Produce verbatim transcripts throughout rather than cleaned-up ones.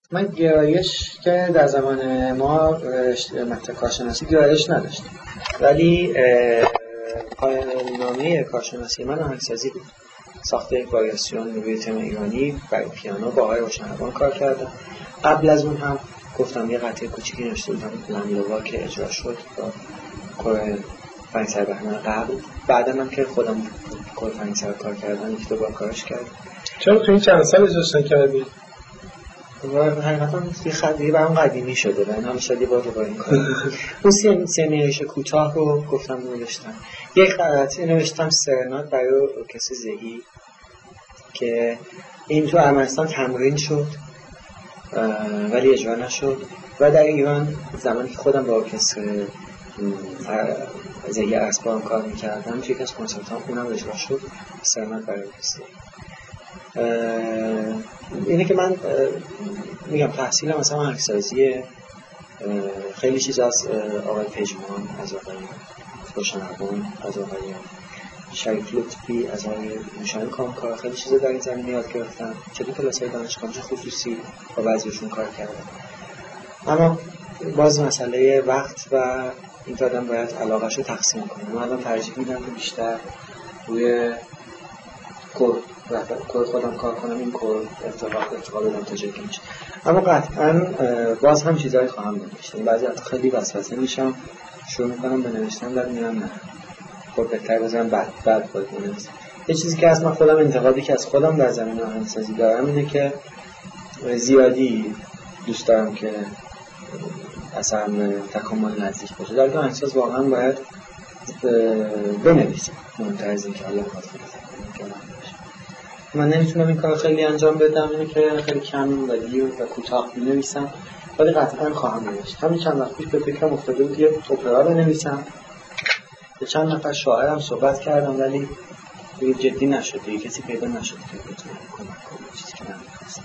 من گرایش که در زمان ما مکتب کارشناسی گرایش نداشتم، ولی پایان نامه کارشناسی من آهنگسازی بود. ساخت یک واریاسیون روی تم ایرانی برای پیانو با آقای روشنروان کار کردم. قبل از اون هم گفتم یه قطعه کوچیکی نوشته بودم لنلووا که اجرا شد با کار فرنگسر بهمن قبل. بعدم هم که خودم کار فرنگسر کار کردم یک دو بار کارش کردم. چرا تو این چند سال اجراش نکردی؟ حقیقتا یه خدیه برام قدیمی شده و اینا همیشه یه بار رو با این کار اون سی, سی نویش کوتاه رو گفتم نوشتم. یک قطعه نوشتم سرنات برای ارکستر زهی که این تو ارمنستان تمرین شد ولی اجرا نشد و در ایران زمانی که خودم با ارکستر زهی اسبان کار میکردم توی یک از کنسرتام اونم اجرا شد، سرنات برای ارکستر. اینه که من میگم تحصیلم مثلا آهنگسازی خیلی چیز از آقای پژمان، از آقای روشنروان، از آقای شریف لطفی، از آقای نشان کامکار خیلی چیزا در این زمینه یاد گرفتم، چه تو کلاس‌های دانشگاه خصوصی با بعضیشون کار کردم. اما باز مسئله وقت و این آدم باید علاقه‌شو تقسیم کنه. من الان ترجیح میدم که بیشتر روی کور کور خودم کار کنم، این کور ارتباط ارتباط بدم تا جایی که میشه. اما قطعاً باز هم چیزایی خواهم نوشت. بعضی وقتا خیلی وسوسه میشم، شروع میکنم به نوشتن بعد میرم نه خب بهتر بزنم بعد بعد باید بنویسم. یه چیزی که از من خودم انتقادی که از خودم در زمینه آهنگسازی دارم اینه که زیادی دوست دارم که اصلا تکامل نزدیک باشه. در که آهنگساز واقعا باید بنویسه مهمتر از این که حالا خواهد کنم. من نمیتونم این کار خیلی انجام بدم، اینه که خیلی کم و دیر و کوتاه بنویسم، ولی قطعا خواهم نوشت. همین چند وقت پیش به فکرم افتاده بود یه اپرا بنویسم. به چند نفر شاعرم صحبت کردم ولی دیگه جدی نشد، دیگه کسی پیدا نشد که بتونه کمک کنه چیزی که من می‌خواستم.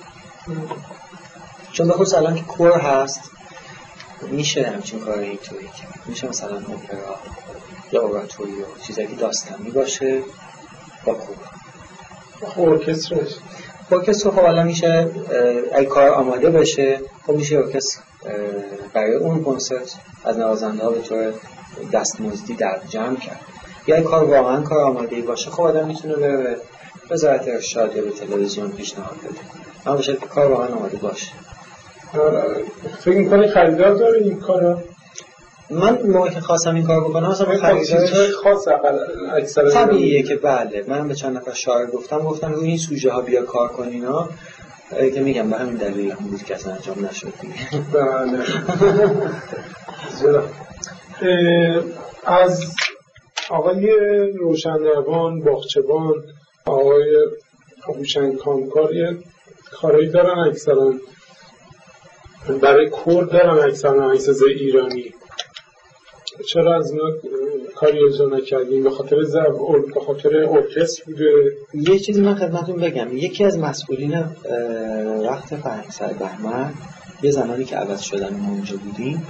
چون بخصوص الان که کور هست میشه همچین کاری اینطوری کرد. میشه مثلا اپرا یا اوراتوریو چیزایی که داستانی باشه با کور. ارکسترش ارکستر خب الان میشه اگه کار آماده بشه خب میشه ارکستر برای اون کنسرت از نوازنده ها به طور دستمزدی در جمع کرد. یا اگه کار واقعا کار آماده‌ای باشه خب آدم میتونه بره به وزارت ارشاد یا به تلویزیون پیشنهاد بده. اما باشه که کار واقعا آماده باشه. فکر می‌کنی خریدار داره این کارو؟ من موقعی که خواستم این کار بکنم اصلا خریدارش خاص اکثر طبیعیه که بله. من به چند نفر شاعر گفتم گفتم روی این سوژه ها بیا کار کنینا که میگم به همین دلیل هم بود که اصلا انجام نشد دیگه. بله. از آقای روشنروان، باغچبان، آقای هوشنگ کامکار یه کارایی دارن اکثرا برای کرد دارن اکثرا آهنگساز ایرانی. چرا از اینا کاری اجرا نکردیم؟ به خاطر زب... به خاطر ارکستر بوده؟ یه چیزی من خدمتتون بگم، یکی از مسئولین وقت فرنگسر بهمن یه زمانی که عوض شدن ما اونجا بودیم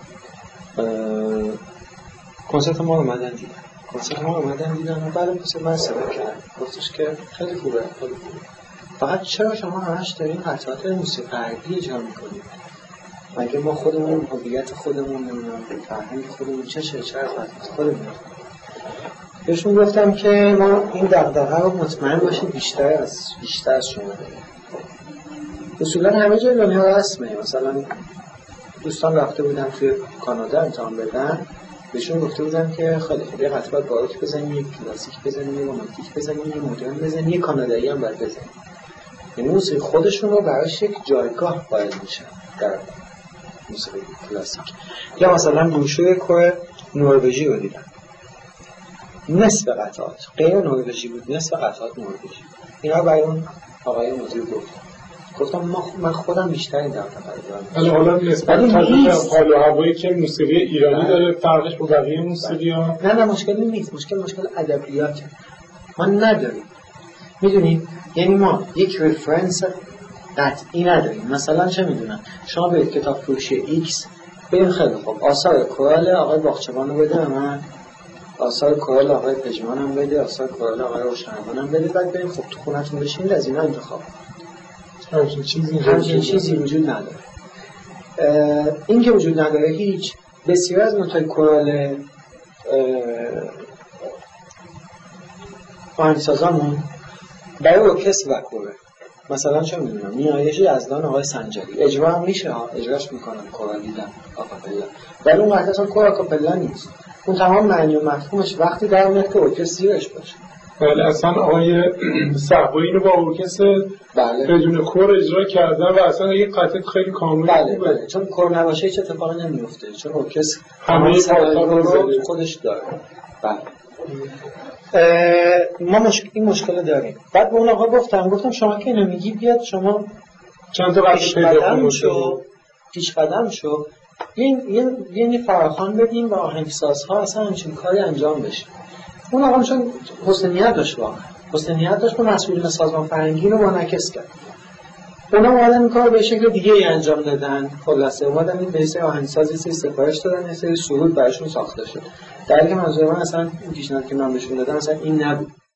کنسرت ما رو اومدن دیدن کنسرت ما رو اومدن دیدن و بعد مثل من صدا کرد گفتش که خیلی خوبه خیلی خوبه فقط چرا شما همش دارین قطعات موسیقی اجرا میکنید؟ مگه ما خودمون هویت خودمون نمیدونم فرهنگ خودمون چشه چرا قطعات خودمون؟ بهشون گفتم که ما این دغدغه رو مطمئن باشید بیشتر از بیشتر از شما داریم. اصولا همه جای دنیا رسمه. مثلا دوستان رفته بودن توی کانادا امتحان بدن، بهشون گفته بودن که خیلی خوب یه قطعه باروک بزنیم، یک کلاسیک بزنیم، یه رومانتیک بزنیم، یه مدرن بزنیم، یه کانادایی هم باید بزنیم. یعنی موسیقی خودشون رو براش یک جایگاه قائل میشن در موسیقی کلاسیک. یا مثلا بروشور کور نروژی رو دیدم، نصف قطعات غیر نروژی بود، نصف قطعات نروژی. اینا برای اون آقای مدیر گفتم گفتم ما من خودم بیشتر این دارم دارم. حالا نسبت به حال و هوایی که موسیقی ایرانی داره فرقش با بقیه موسیقی‌ها؟ نه نه مشکلی نیست، مشکل مشکل ادبیاته. ما نداریم. میدونید یعنی ما یک رفرنس قطعی نداریم. مثلا چه میدونم شما برید کتاب فروشی ایکس بریم خیلی خوب آثار کورال آقای باغچبان رو بده من، آثار کورال آقای پژمان هم بده، آثار کورال آقای روشنروان هم بده، بعد بریم خب تو خونتون بشینید از اینا انتخاب. همچین چیزی همچین چیزی وجود نداره. این که وجود نداره هیچ. بسیار از نوت‌های کورال آهنگسازامون برای ارکستر و کوره. مثلا چه میدونم نیایش یزدان آقای سنجری اجرا هم میشه ها، اجراش میکنن کورالیدن آکاپلا، ولی اون وقت اصلا کور آکاپلا نیست. اون تمام معنی و مفهومش وقتی در میاد که ارکستر زیرش باشه. بله اصلا آقای صحبایی رو با ارکستر بله بدون کور اجرا کردن و اصلا یه قطعه خیلی کامل. بله بله چون کور نباشه هیچ اتفاقی نمیفته، چون ارکستر همه پارتا رو خودش داره. بله ما مشکل این مشکل داریم. بعد به اون آقا گفتم گفتم شما که اینو میگی بیاد شما چند تا پیش قدم شو پیش قدم شو یه یه یه فراخوان بدیم و آهنگسازها اصلا همچین کاری انجام بشه. اون آقا چون حسن نیت داشت، واقعا حسن نیت داشت، اون مسئولین سازمان فرهنگی رو منعکس کرد. اونا اومدن این کار به شکل دیگه ای انجام دادن. خلاصه اومدن این به سری آهنگسازی سری سفارش دادن، یه سری سرود براشون ساخته شد. در حالی که منظور من اصلا این پیشنهاد که من بهشون دادم اصلا این نبود.